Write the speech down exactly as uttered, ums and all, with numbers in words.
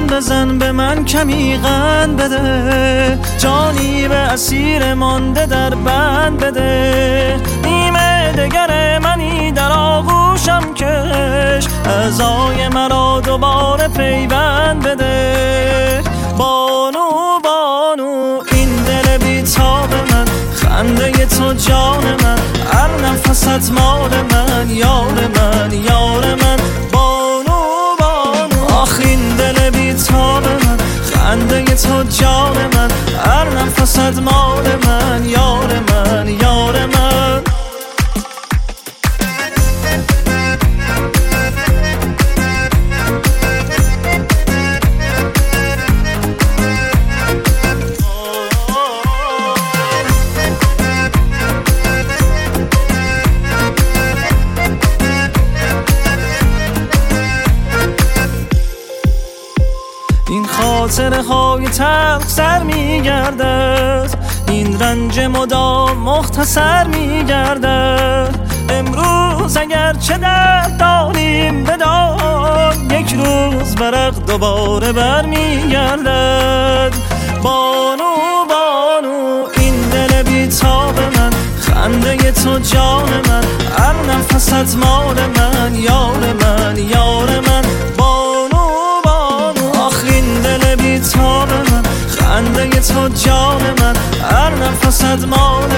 جان بزن به من کمی قند بده، جانی به اسیر مانده در بند بده. نیمه دگر منی در آغوشم کش، اعضای مرا دوباره پیوند بده. بانو بانو این دل بیتاب من، خنده تو جان من، هر نفست مال من، یار من یار من. بانو بانو آخ این دل بیتاب من، خنده تو جان من، هر نفست مال من، یار من یار من. این خاطره های تلخ سر می گردد، این رنج مدام مختصر می گردد. امروز اگر چه درد داریم بدان، یک روز ورق دوباره بر می گردد. بانو بانو این دل بیتاب من، خنده تو جان من، هر نفست مال من، یار من یار من. بانو بیتاب من، خنده تو جان من، هر نفست مال